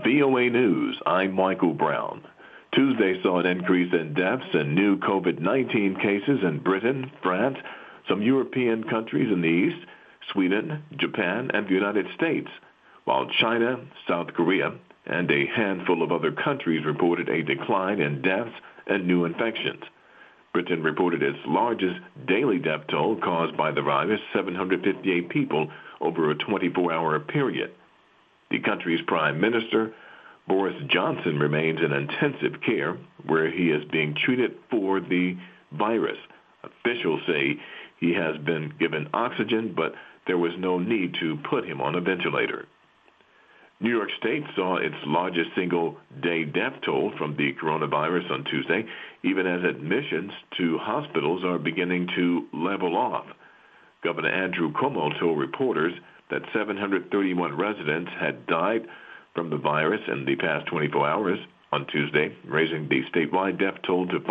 VOA News. I'm Michael Brown. Tuesday saw an increase in deaths and new COVID-19 cases in Britain, France, some European countries in the East, Sweden, Japan, and the United States, while China, South Korea, and a handful of other countries reported a decline in deaths and new infections. Britain reported its largest daily death toll caused by the virus, 758 people over a 24-hour period. The country's prime minister, Boris Johnson, remains in intensive care where he is being treated for the virus. Officials say he has been given oxygen, but there was no need to put him on a ventilator. New York State saw its largest single-day death toll from the coronavirus on Tuesday, even as admissions to hospitals are beginning to level off. Governor Andrew Cuomo told reporters that 731 residents had died from the virus in the past 24 hours on Tuesday, raising the statewide death toll to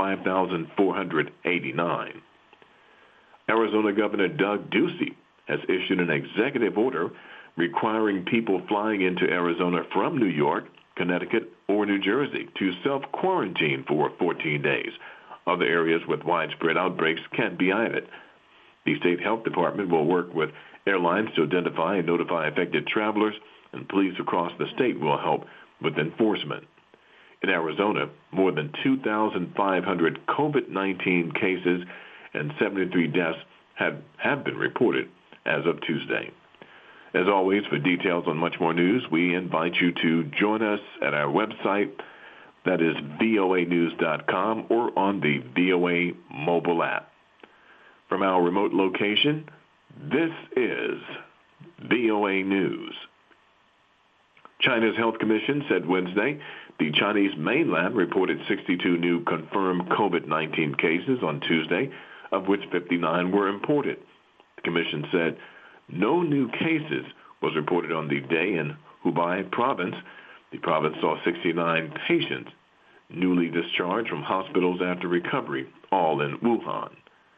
5,489. Arizona Governor Doug Ducey has issued an executive order requiring people flying into Arizona from New York, Connecticut, or New Jersey to self-quarantine for 14 days. Other areas with widespread outbreaks can be added. The state health department will work with airlines to identify and notify affected travelers, and police across the state will help with enforcement. In Arizona, more than 2,500 COVID-19 cases and 73 deaths have been reported as of Tuesday. As always, for details on much more news, we invite you to join us at our website, that is voanews.com, or on the VOA mobile app. From our remote location, this is VOA News. China's Health Commission said Wednesday the Chinese mainland reported 62 new confirmed COVID-19 cases on Tuesday, of which 59 were imported. The commission said no new cases was reported on the day in Hubei province. The province saw 69 patients newly discharged from hospitals after recovery, all in Wuhan.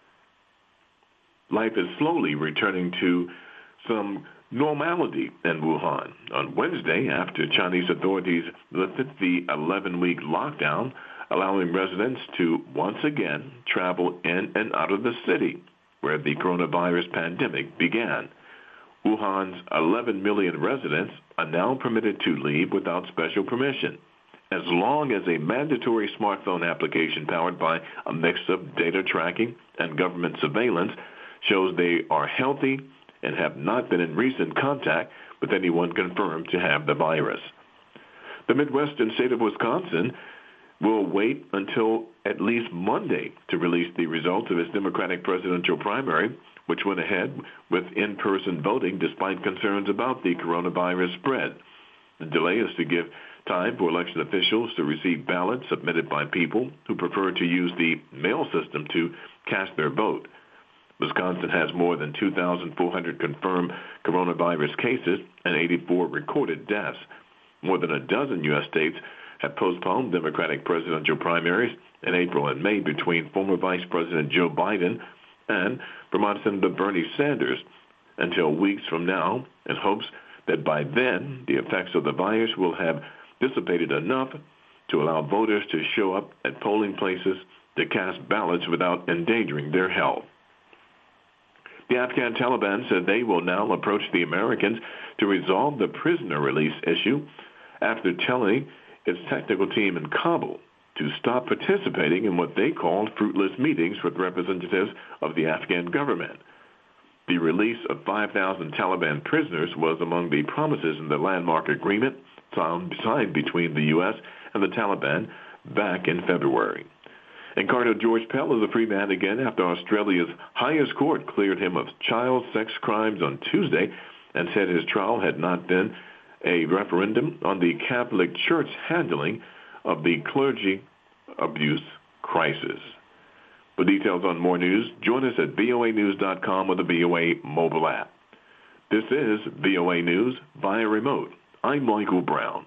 Life is slowly returning to some normality in Wuhan. On Wednesday, after Chinese authorities lifted the 11-week lockdown, allowing residents to once again travel in and out of the city where the coronavirus pandemic began. Wuhan's 11 million residents are now permitted to leave without special permission, as long as a mandatory smartphone application powered by a mix of data tracking and government surveillance shows they are healthy and have not been in recent contact with anyone confirmed to have the virus. The Midwestern state of Wisconsin will wait until at least Monday to release the results of its Democratic presidential primary, which went ahead with in-person voting despite concerns about the coronavirus spread. The delay is to give time for election officials to receive ballots submitted by people who prefer to use the mail system to cast their vote. Wisconsin has more than 2,400 confirmed coronavirus cases and 84 recorded deaths. More than a dozen U.S. states have postponed Democratic presidential primaries in April and May between former Vice President Joe Biden and Vermont Senator Bernie Sanders until weeks from now, in hopes that by then the effects of the virus will have dissipated enough to allow voters to show up at polling places to cast ballots without endangering their health. The Afghan Taliban said they will now approach the Americans to resolve the prisoner release issue after telling its technical team in Kabul to stop participating in what they called fruitless meetings with representatives of the Afghan government. The release of 5,000 Taliban prisoners was among the promises in the landmark agreement signed between the U.S. and the Taliban back in February. And Cardinal George Pell is a free man again after Australia's highest court cleared him of child sex crimes on Tuesday and said his trial had not been a referendum on the Catholic Church handling of the clergy abuse crisis. For details on more news, join us at voanews.com or the VOA mobile app. This is VOA News via remote. I'm Michael Brown.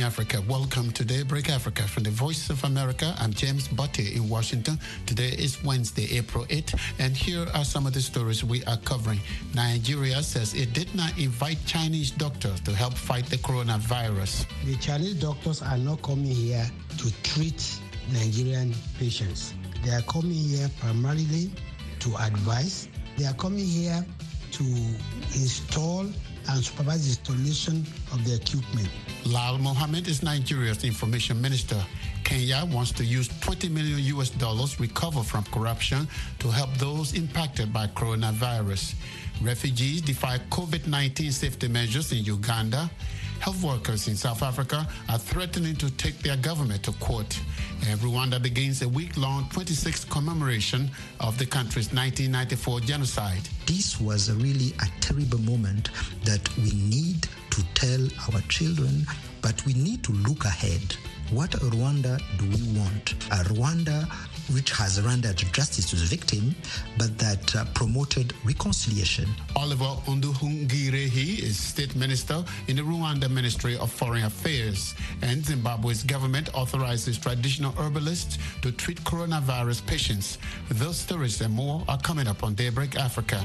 Africa. Welcome to Daybreak Africa from the Voice of America. I'm James Butte in Washington. Today is Wednesday, April 8th, and here are some of the stories we are covering. Nigeria says it did not invite Chinese doctors to help fight the coronavirus. The Chinese doctors are not coming here to treat Nigerian patients. They are coming here primarily to advise. They are coming here to install and supervise the installation of the equipment. Lal Mohammed is Nigeria's information minister. Kenya wants to use $20 million recovered from corruption to help those impacted by coronavirus. Refugees defy COVID-19 safety measures in Uganda. Health workers in South Africa are threatening to take their government to court. And Rwanda begins a week-long 26th commemoration of the country's 1994 genocide. This was really a terrible moment that we need to tell our children, but we need to look ahead. What Rwanda do we want? A Rwanda which has rendered justice to the victim, but that promoted reconciliation. Oliver Nduhungirehe is state minister in the Rwanda Ministry of Foreign Affairs, and Zimbabwe's government authorizes traditional herbalists to treat coronavirus patients. Those stories and more are coming up on Daybreak Africa.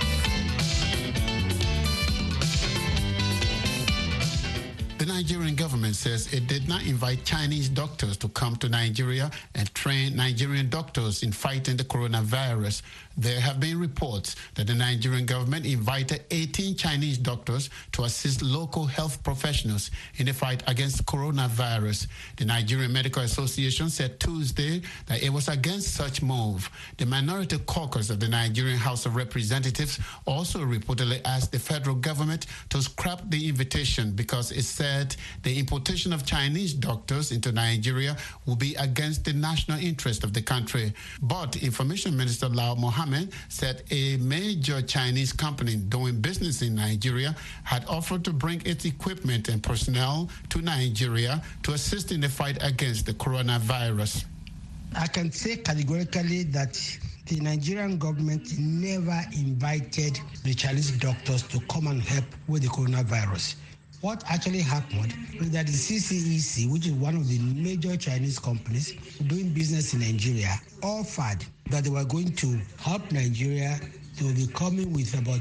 The Nigerian government says it did not invite Chinese doctors to come to Nigeria and train Nigerian doctors in fighting the coronavirus. There have been reports that the Nigerian government invited 18 Chinese doctors to assist local health professionals in the fight against coronavirus. The Nigerian Medical Association said Tuesday that it was against such move. The Minority Caucus of the Nigerian House of Representatives also reportedly asked the federal government to scrap the invitation because it said the importation of Chinese doctors into Nigeria will be against the national interest of the country. But Information Minister Lal Mohammed said a major Chinese company doing business in Nigeria had offered to bring its equipment and personnel to Nigeria to assist in the fight against the coronavirus. I can say categorically that the Nigerian government never invited the Chinese doctors to come and help with the coronavirus. What actually happened is that the CCEC, which is one of the major Chinese companies doing business in Nigeria, offered that they were going to help Nigeria to be coming with about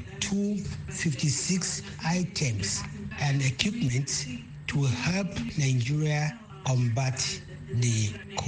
256 items and equipment to help Nigeria combat the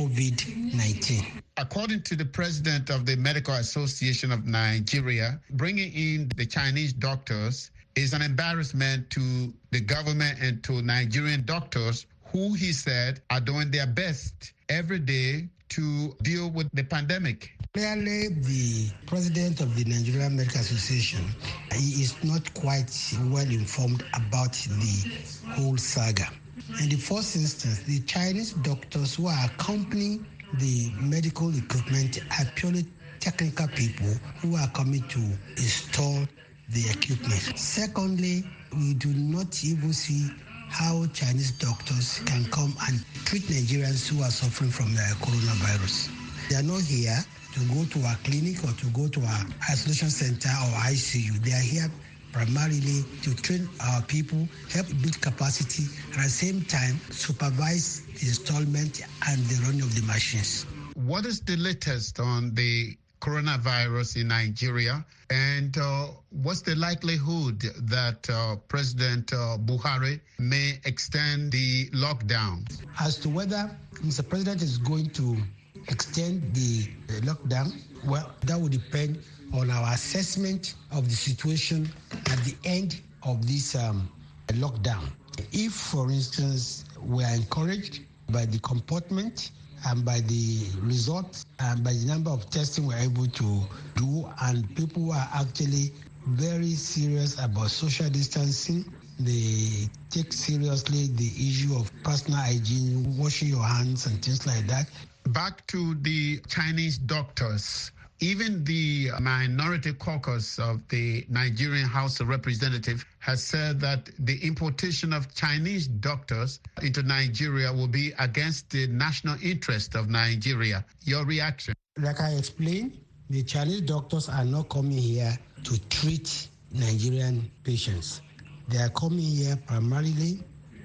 COVID-19. According to the president of the Medical Association of Nigeria, bringing in the Chinese doctors is an embarrassment to the government and to Nigerian doctors who, he said, are doing their best every day to deal with the pandemic. Clearly, the president of the Nigerian Medical Association, he is not quite well informed about the whole saga. In the first instance, the Chinese doctors who are accompanying the medical equipment are purely technical people who are coming to install the equipment. Secondly, we do not even see how Chinese doctors can come and treat Nigerians who are suffering from the coronavirus. They are not here to go to our clinic or to go to our isolation center or ICU. They are here primarily to train our people, help build capacity, and at the same time supervise the installment and the running of the machines. What is the latest on the coronavirus in Nigeria, and what's the likelihood that President Buhari may extend the lockdown? As to whether Mr. President is going to extend the lockdown, well, that will depend on our assessment of the situation at the end of this lockdown. If, for instance, we are encouraged by the comportment and by the results and by the number of testing we're able to do, and people are actually very serious about social distancing, they take seriously the issue of personal hygiene, washing your hands and things like that. Back to the Chinese doctors. Even the Minority Caucus of the Nigerian House of Representatives has said that the importation of Chinese doctors into Nigeria will be against the national interest of Nigeria. Your reaction? Like I explained, the Chinese doctors are not coming here to treat Nigerian patients. They are coming here primarily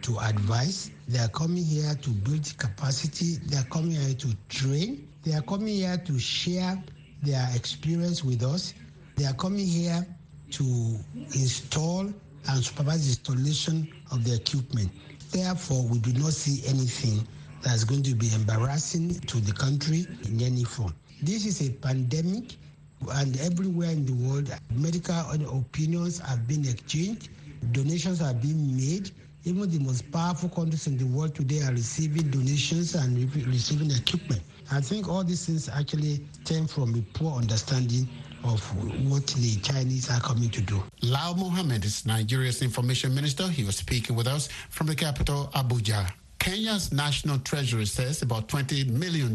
to advise. They are coming here to build capacity. They are coming here to train. They are coming here to share their experience with us. They are coming here to install and supervise the installation of the equipment. Therefore, we do not see anything that's going to be embarrassing to the country in any form. This is a pandemic, and everywhere in the world, medical opinions have been exchanged, donations are being made. Even the most powerful countries in the world today are receiving donations and receiving equipment. I think all these things actually stem from a poor understanding of what the Chinese are coming to do. Lau Mohammed is Nigeria's information minister. He was speaking with us from the capital, Abuja. Kenya's National Treasury says about $20 million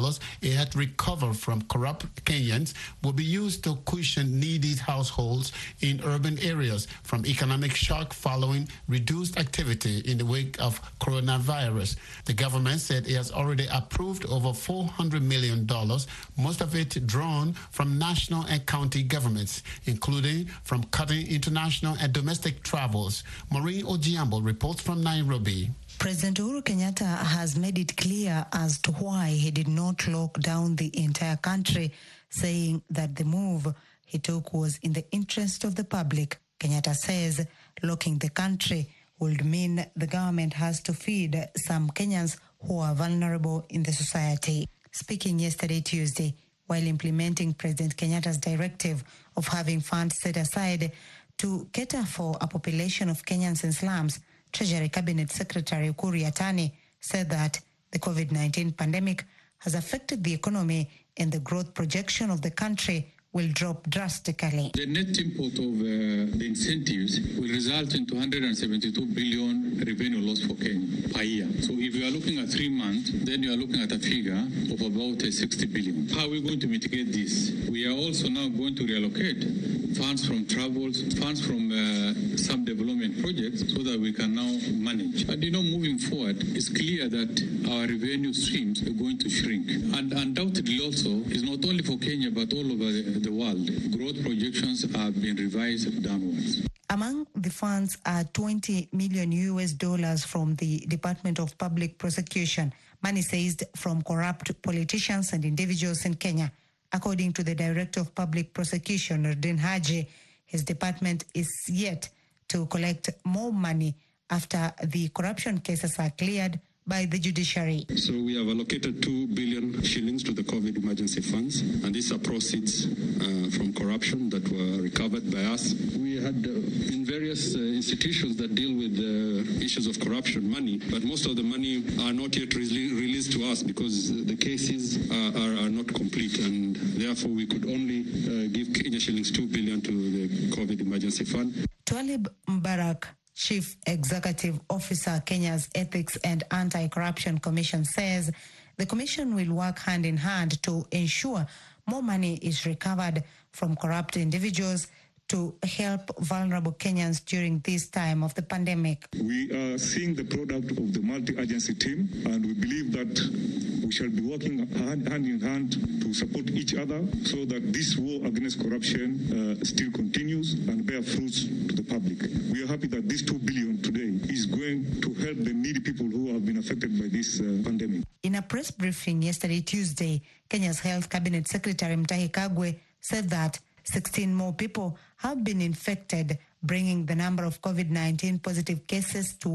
it had recovered from corrupt Kenyans will be used to cushion needy households in urban areas from economic shock following reduced activity in the wake of coronavirus. The government said it has already approved over $400 million, most of it drawn from national and county governments, including from cutting international and domestic travels. Maureen Ojiambo reports from Nairobi. President Uhuru Kenyatta has made it clear as to why he did not lock down the entire country, saying that the move he took was in the interest of the public. Kenyatta says locking the country would mean the government has to feed some Kenyans who are vulnerable in the society. Speaking yesterday, Tuesday, while implementing President Kenyatta's directive of having funds set aside to cater for a population of Kenyans in slums, Treasury Cabinet Secretary Ukur Yatani said that the COVID-19 pandemic has affected the economy and the growth projection of the country will drop drastically. The net import of the incentives will result in 272 billion revenue loss for Kenya per year. So if you are looking at 3 months, then you are looking at a figure of about 60 billion. How are we going to mitigate this? We are also now going to reallocate funds from travels, funds from some development projects so that we can now manage. And moving forward, it's clear that our revenue streams are going to shrink. And undoubtedly also, it's not only for Kenya but all over the world. Growth projections have been revised downwards. Among the funds are $20 million from the Department of Public Prosecution, money seized from corrupt politicians and individuals in Kenya. According to the Director of Public Prosecution, Nordin Haji, his department is yet to collect more money after the corruption cases are cleared by the judiciary. So we have allocated 2 billion shillings to the COVID emergency funds, and these are proceeds from corruption that were recovered by us. We had in various institutions that deal with issues of corruption money, but most of the money are not yet released to us because the cases are not complete, and therefore we could only give Kenya shillings 2 billion to the COVID emergency fund. Twalib Mbarak, Chief Executive Officer, Kenya's Ethics and Anti-Corruption Commission, says the commission will work hand in hand to ensure more money is recovered from corrupt individuals to help vulnerable Kenyans during this time of the pandemic. We are seeing the product of the multi-agency team, and we believe that we shall be working hand in hand to support each other so that this war against corruption still continues and bear fruits to the public. We are happy that this 2 billion today is going to help the needy people who have been affected by this pandemic. In a press briefing yesterday, Tuesday, Kenya's Health Cabinet Secretary Mutahi Kagwe said that 16 more people have been infected, bringing the number of COVID-19 positive cases to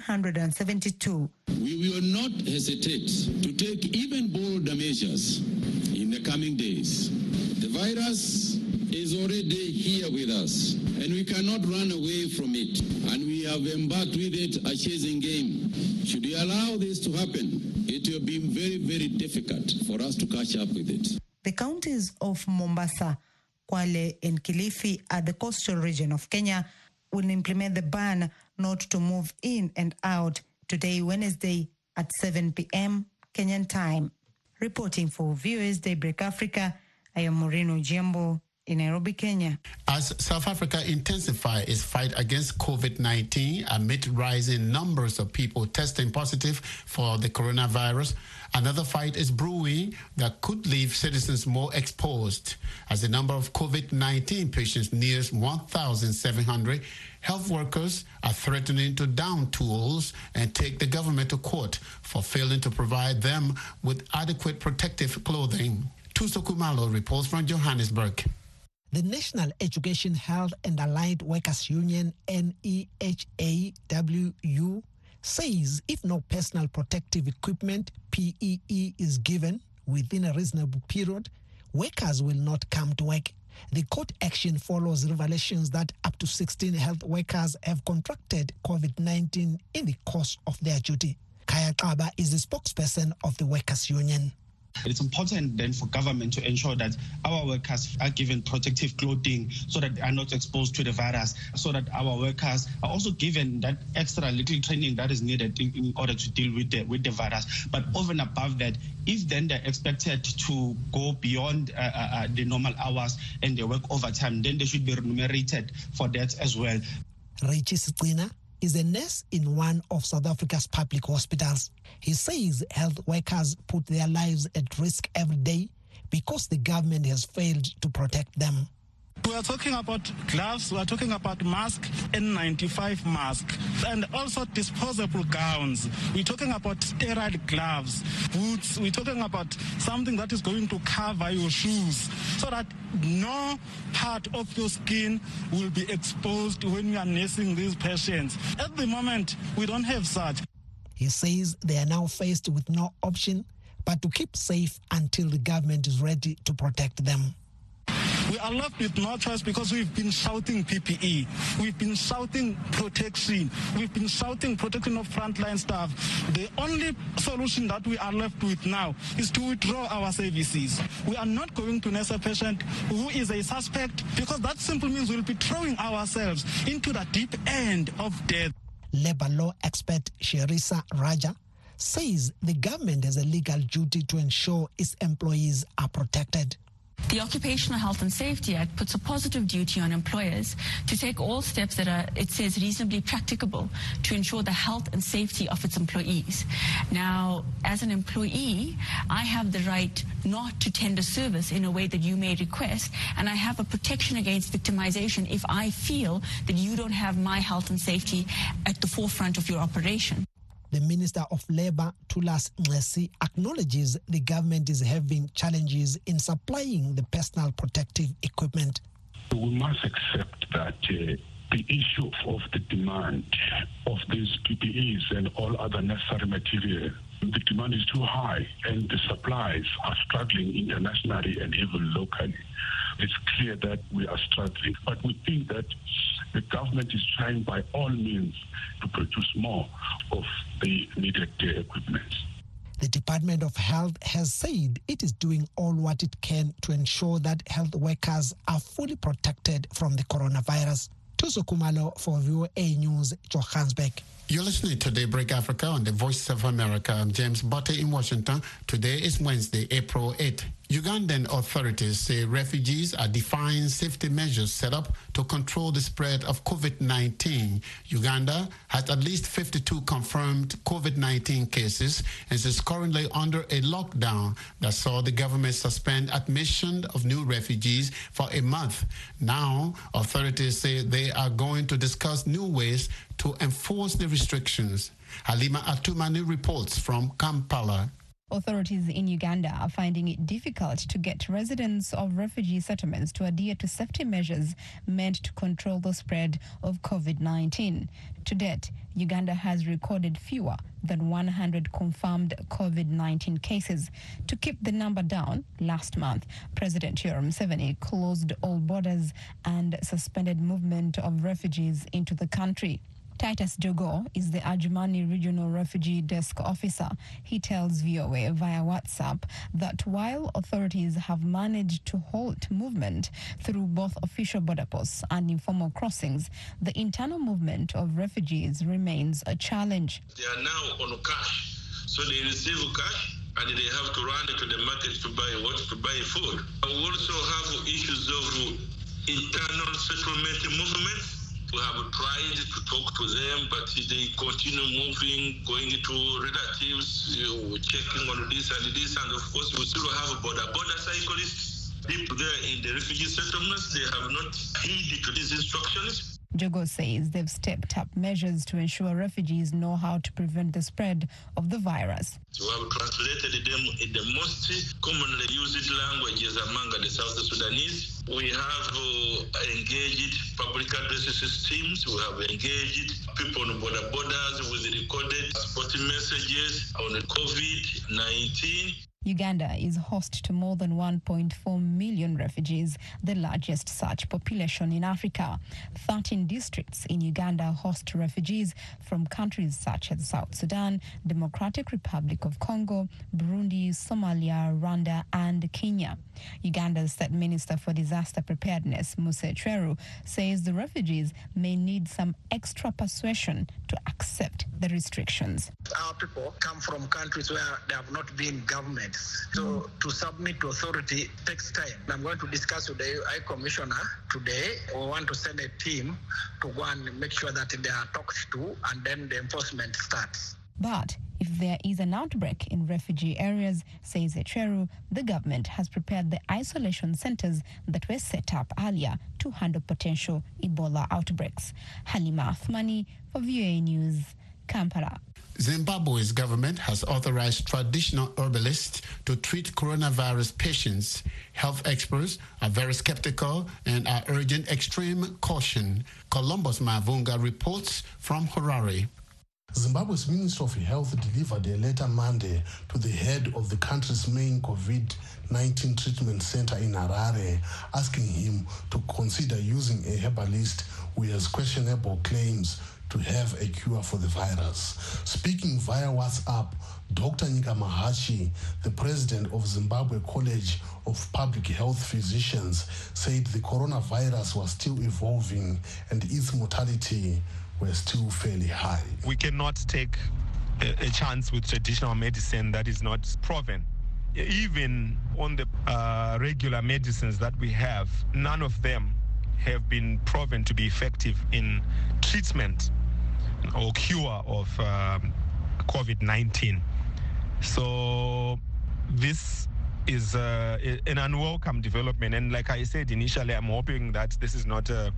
172. We will not hesitate to take even bolder measures in the coming days. The virus is already here with us, and we cannot run away from it. And we have embarked with it a chasing game. Should we allow this to happen, it will be very, very difficult for us to catch up with it. The counties of Mombasa, Kwale and Kilifi at the coastal region of Kenya will implement the ban not to move in and out today, Wednesday, at 7 p.m. Kenyan time. Reporting for Viewers Daybreak Africa, I am Maureen Ojiambo, in Nairobi, Kenya. As South Africa intensifies its fight against COVID-19 amid rising numbers of people testing positive for the coronavirus, another fight is brewing that could leave citizens more exposed. As the number of COVID-19 patients nears 1,700, health workers are threatening to down tools and take the government to court for failing to provide them with adequate protective clothing. Tuso Kumalo reports from Johannesburg. The National Education, Health and Allied Workers Union, NEHAWU, says if no personal protective equipment, PPE, is given within a reasonable period, workers will not come to work. The court action follows revelations that up to 16 health workers have contracted COVID-19 in the course of their duty. Kaya Kaba is the spokesperson of the Workers' Union. It's important then for government to ensure that our workers are given protective clothing so that they are not exposed to the virus, so that our workers are also given that extra little training that is needed in order to deal with the virus. But over and above that, if then they're expected to go beyond the normal hours and they work overtime, then they should be remunerated for that as well. Richie Sitina is a nurse in one of South Africa's public hospitals. He says health workers put their lives at risk every day because the government has failed to protect them. We are talking about gloves, we are talking about masks, N95 masks, and also disposable gowns. We're talking about sterile gloves, boots. We're talking about something that is going to cover your shoes so that no part of your skin will be exposed when you are nursing these patients. At the moment, we don't have such. He says they are now faced with no option but to keep safe until the government is ready to protect them. We are left with no choice because we've been shouting PPE, we've been shouting protection, we've been shouting protection of frontline staff. The only solution that we are left with now is to withdraw our services. We are not going to nurse a patient who is a suspect because that simply means we'll be throwing ourselves into the deep end of death. Labor law expert Sherisa Raja says the government has a legal duty to ensure its employees are protected. The Occupational Health and Safety Act puts a positive duty on employers to take all steps that are, it says, reasonably practicable to ensure the health and safety of its employees. Now, as an employee, I have the right not to tender service in a way that you may request, and I have a protection against victimization if I feel that you don't have my health and safety at the forefront of your operation. The Minister of Labour, Thulas Nxesi, acknowledges the government is having challenges in supplying the personal protective equipment. We must accept that the issue of the demand of these PPEs and all other necessary material, the demand is too high and the supplies are struggling internationally and even locally. It's clear that we are struggling, but we think that the government is trying by all means to produce more of the needed equipment. The Department of Health has said it is doing all what it can to ensure that health workers are fully protected from the coronavirus. Tuso Kumalo for VOA News, Johannesburg. You're listening to Daybreak Africa on the Voice of America. I'm James Botte in Washington. Today is Wednesday, April 8th. Ugandan authorities say refugees are defying safety measures set up to control the spread of COVID-19. Uganda has at least 52 confirmed COVID-19 cases and is currently under a lockdown that saw the government suspend admission of new refugees for a month. Now, authorities say they are going to discuss new ways to enforce the restrictions. Halima Atumani reports from Kampala. Authorities in Uganda are finding it difficult to get residents of refugee settlements to adhere to safety measures meant to control the spread of COVID-19. To date, Uganda has recorded fewer than 100 confirmed COVID-19 cases. To keep the number down, last month, President Yoweri Museveni closed all borders and suspended movement of refugees into the country. Titus Jogo is the Adjumani Regional Refugee Desk Officer. He tells VOA via WhatsApp that while authorities have managed to halt movement through both official border posts and informal crossings, the internal movement of refugees remains a challenge. They are now on cash. So they receive cash and they have to run to the market to buy food. We also have issues of internal settlement movement. We have tried to talk to them, but they continue moving, going to relatives, checking on this, and of course we still have border cyclists. People there in the refugee settlements, they have not heeded to these instructions. Jogo says they've stepped up measures to ensure refugees know how to prevent the spread of the virus. We have translated them in the most commonly used languages among the South Sudanese. We have engaged public address systems. We have engaged people on borders with recorded supporting messages on COVID-19. Uganda is host to more than 1.4 million refugees, the largest such population in Africa. 13 districts in Uganda host refugees from countries such as South Sudan, Democratic Republic of Congo, Burundi, Somalia, Rwanda, and Kenya. Uganda's State Minister for Disaster Preparedness, Musa Cheru, says the refugees may need some extra persuasion to accept the restrictions. Our people come from countries where there have not been governments. So to submit to authority takes time. I'm going to discuss with the High Commissioner today. We want to send a team to go and make sure that they are talked to, and then the enforcement starts. But if there is an outbreak in refugee areas, says Echeru, the government has prepared the isolation centers that were set up earlier to handle potential Ebola outbreaks. Halima Athmani for VOA News, Kampala. Zimbabwe's government has authorized traditional herbalists to treat coronavirus patients. Health experts are very skeptical and are urging extreme caution. Columbus Mavunga reports from Harare. Zimbabwe's Minister of Health delivered a letter Monday to the head of the country's main COVID-19 treatment center in Harare, asking him to consider using a herbalist who has questionable claims to have a cure for the virus. Speaking via WhatsApp, Dr. Nika Mahachi, the president of Zimbabwe College of Public Health Physicians, said the coronavirus was still evolving and its mortality was still fairly high. We cannot take a chance with traditional medicine that is not proven. Even on the regular medicines that we have, none of them have been proven to be effective in treatment or cure of COVID-19. So this is an unwelcome development. And like I said initially, I'm hoping that this is not a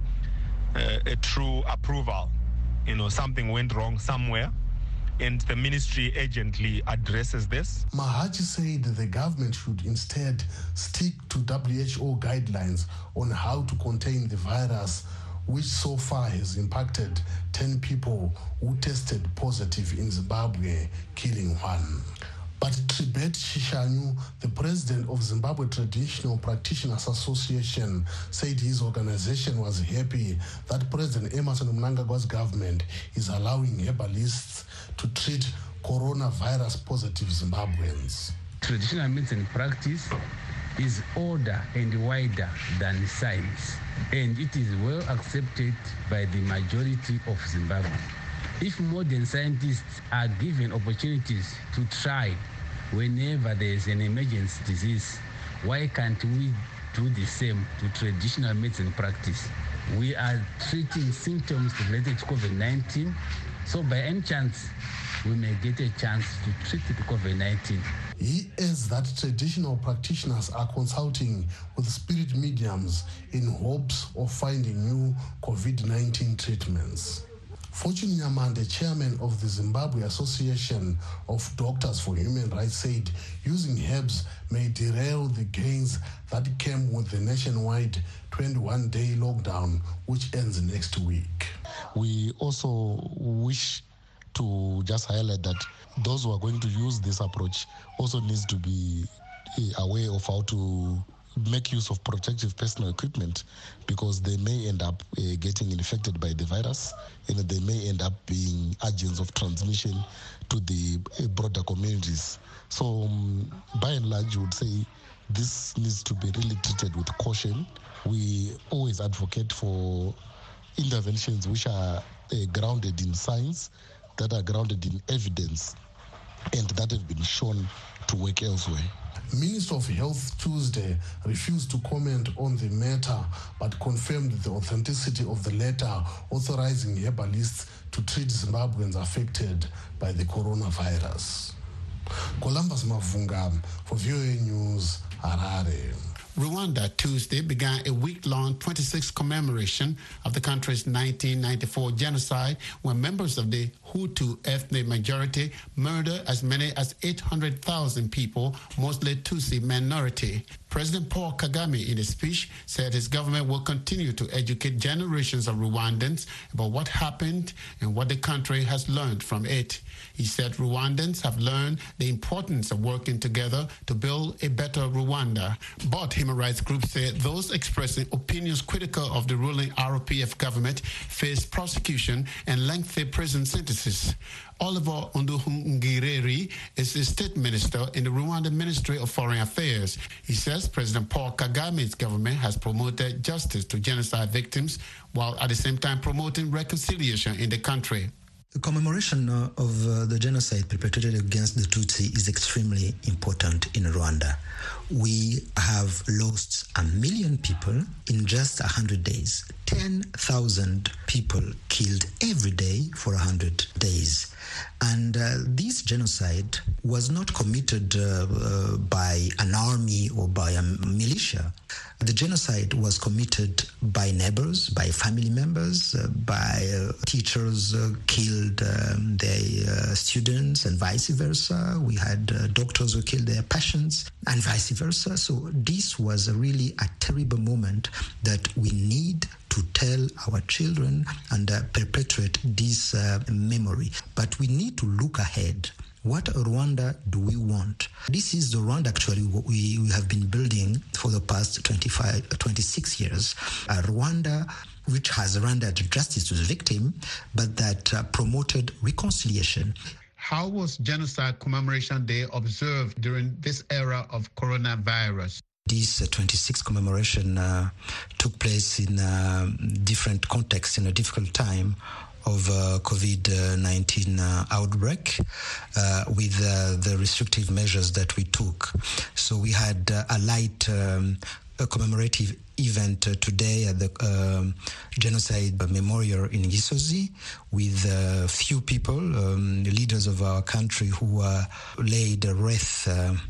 true approval. You know, something went wrong somewhere, and the ministry urgently addresses this. Mahachi said the government should instead stick to WHO guidelines on how to contain the virus, which so far has impacted 10 people who tested positive in Zimbabwe, killing one. But Tribet Shishanyu, the president of Zimbabwe Traditional Practitioners Association, said his organization was happy that President Emmerson Mnangagwa's government is allowing herbalists to treat coronavirus positive Zimbabweans. Traditional medicine practice is older and wider than science, and it is well accepted by the majority of Zimbabwe. If modern scientists are given opportunities to try whenever there is an emergency disease, why can't we do the same to traditional medicine practice? We are treating symptoms related to COVID-19, so by any chance, we may get a chance to treat the COVID-19. He adds that traditional practitioners are consulting with spirit mediums in hopes of finding new COVID-19 treatments. Fortune Nyamande, chairman of the Zimbabwe Association of Doctors for Human Rights, said using herbs may derail the gains that came with the nationwide 21-day lockdown, which ends next week. We also wish to just highlight that those who are going to use this approach also needs to be aware of how to make use of protective personal equipment, because they may end up getting infected by the virus, and they may end up being agents of transmission to the broader communities. So by and large, you would say this needs to be really treated with caution. We always advocate for interventions which are grounded in science, that are grounded in evidence. and that have been shown to work elsewhere. Minister of Health Tuesday refused to comment on the matter but confirmed the authenticity of the letter authorizing herbalists to treat Zimbabweans affected by the coronavirus. Columbus Mavunga for VOA News, Harare. Rwanda Tuesday began a week-long 26th commemoration of the country's 1994 genocide when members of the Hutu ethnic majority murdered as many as 800,000 people, mostly Tutsi minority. President Paul Kagame, in a speech, said his government will continue to educate generations of Rwandans about what happened and what the country has learned from it. He said Rwandans have learned the importance of working together to build a better Rwanda. But human rights groups say those expressing opinions critical of the ruling RPF government face prosecution and lengthy prison sentences. Oliver Nduhungirehe is the state minister in the Rwanda Ministry of Foreign Affairs. He says President Paul Kagame's government has promoted justice to genocide victims while at the same time promoting reconciliation in the country. The commemoration of the genocide perpetrated against the Tutsi is extremely important in Rwanda. We have lost 1 million people in just 100 days. 10,000 people killed every day for 100 days. And this genocide was not committed by an army or by a militia. The genocide was committed by neighbors, by family members, by teachers killed their students and vice versa. We had doctors who killed their patients and vice versa. So this was really a terrible moment that we need to tell our children and perpetuate this memory. But we need to look ahead. What Rwanda do we want? This is the Rwanda actually we have been building for the past 26 years. A Rwanda which has rendered justice to the victim, but that promoted reconciliation. How was Genocide Commemoration Day observed during this era of coronavirus? This 26th commemoration took place in a different context, in a difficult time of COVID-19 outbreak with the restrictive measures that we took. So we had a light commemorative event today at the Genocide Memorial in Gisozi with a few people, leaders of our country who laid a wreath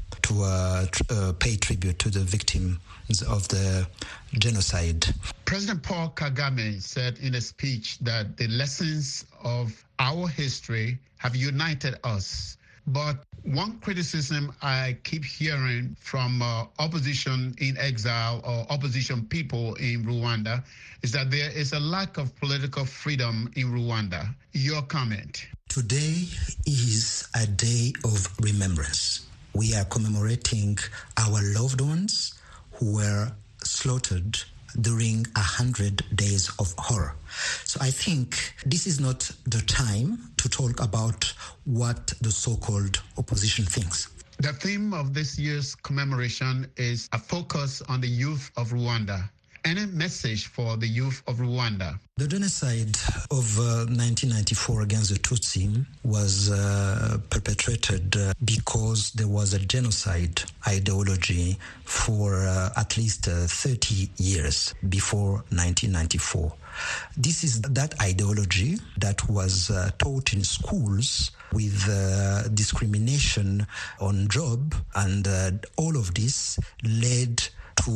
to pay tribute to the victims of the genocide. President Paul Kagame said in a speech that the lessons of our history have united us. But one criticism I keep hearing from opposition in exile or opposition people in Rwanda is that there is a lack of political freedom in Rwanda. Your comment? Today is a day of remembrance. We are commemorating our loved ones who were slaughtered during 100 days of horror. So I think this is not the time to talk about what the so-called opposition thinks. The theme of this year's commemoration is a focus on the youth of Rwanda. Any message for the youth of Rwanda? The genocide of 1994 against the Tutsi was perpetrated because there was a genocide ideology for at least 30 years before 1994. This is that ideology that was taught in schools with discrimination on job, and all of this led to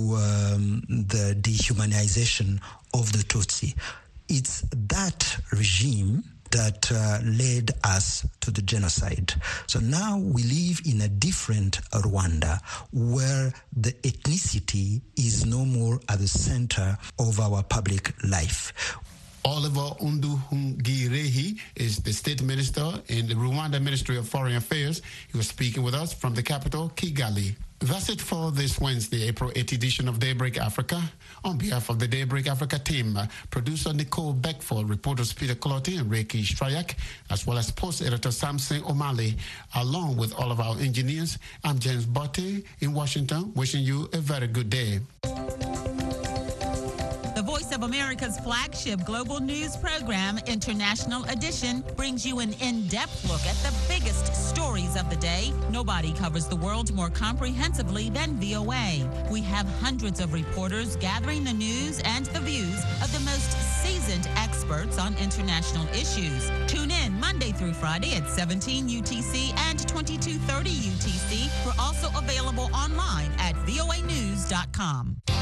the dehumanization of the Tutsi. It's that regime that led us to the genocide. So now we live in a different Rwanda where the ethnicity is no more at the center of our public life. Oliver Nduhungirehe is the state minister in the Rwanda Ministry of Foreign Affairs. He was speaking with us from the capital, Kigali. That's it for this Wednesday, April 8th edition of Daybreak Africa. On behalf of the Daybreak Africa team, producer Nicole Beckford, reporters Peter Clotti and Reiki Strayak, as well as post editor Samson O'Malley, along with all of our engineers, I'm James Botte in Washington, wishing you a very good day. The Voice of of America's flagship global news program, International Edition, brings you an in-depth look at the biggest stories of the day. Nobody covers the world more comprehensively than VOA. We have hundreds of reporters gathering the news and the views of the most seasoned experts on international issues. Tune in Monday through Friday at 17 UTC and 2230 UTC. We're also available online at voanews.com.